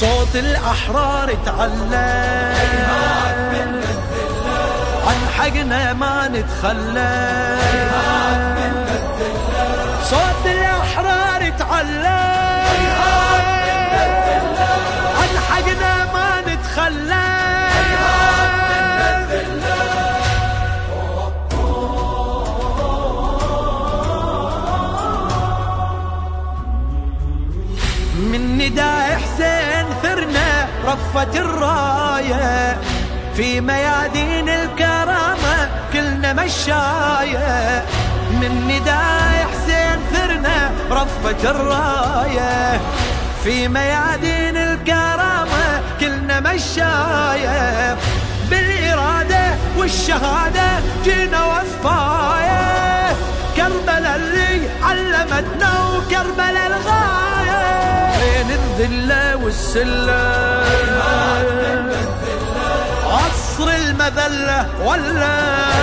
صوت الأحرار تعلى، عن حقنا ما نتخلى. صوت الأحرار تعلى، عن حقنا ما نتخلى. من نداء حسين ثرنا رفت الراية، في ميادين الكرامة كلنا مشاية. من نداء حسين ثرنا رفت الراية، في ميادين الكرامة كلنا مشاية. بالإرادة والشهادة جينا وفاية، كربلاء اللي علمتنا وكربلاء الغاية. بين الذلة والسلة عصر المذلة ولا،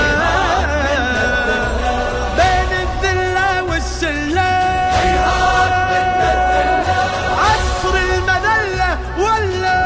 بين الذلة والسلة عصر المذلة ولا.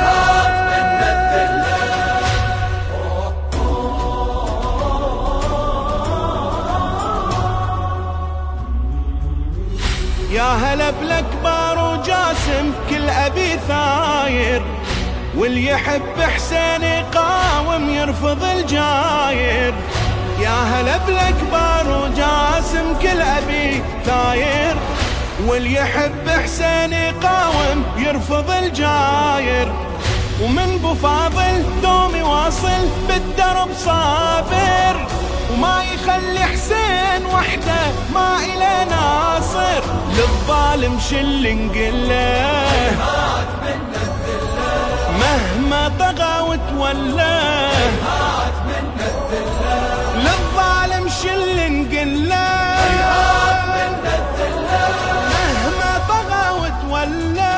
يا هلا بالأكبر وجاسم كل أبي ثاير، واللي يحب حسين يقاوم يرفض الجاير. يا هلا بالأكبر وجاسم كل أبي ثاير، واللي يحب حسين يقاوم يرفض الجاير. ومن بو فاضل دوم يواصل بالدرب صابر، وما يخلي حسين وحده ما إلى ناصر. للظالم شل نقله مهما طغى وتولى، للظالم شل نقله مهما طغى وتولى.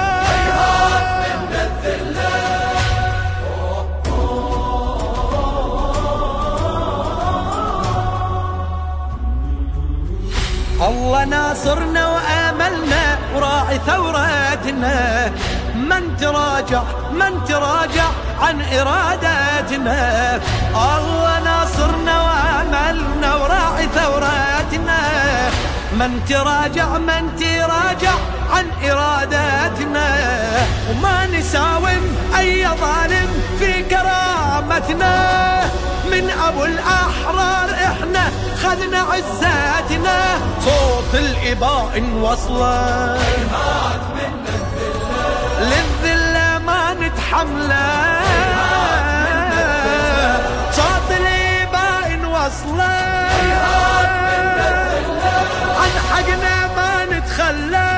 الله ناصرنا وآملنا وراعي ثوراتنا، من تراجع عن إراداتنا. الله ناصرنا وآملنا وراعي ثوراتنا، من تراجع عن إراداتنا. وما نساوم أي ظالم في كرامتنا، من أبو الأحرار إحنا خذنا عزاتنا. صوت الإباء وصله للذلة ما نتحمله، صوت الإباء وصله عن حقنا ما نتخلى.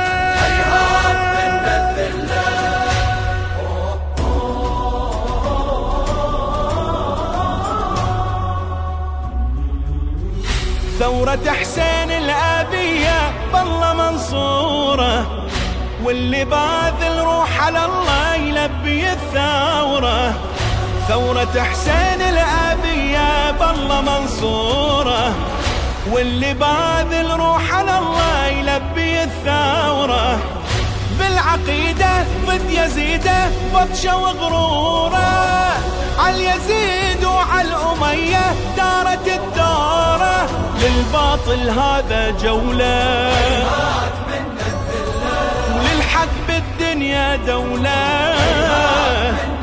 ثورة حسين الأبية بالله منصورة، واللي باذل روح على الله يلبي الثورة. ثورة حسين الأبية بالله منصورة، واللي باذل روح على الله يلبي الثورة. بالعقيدة ضد يزيده بطشة وغروره، عاليزيد وعالأمية دارت الدورة. للباطل هذا جولة، وللحق بالدنيا دولة.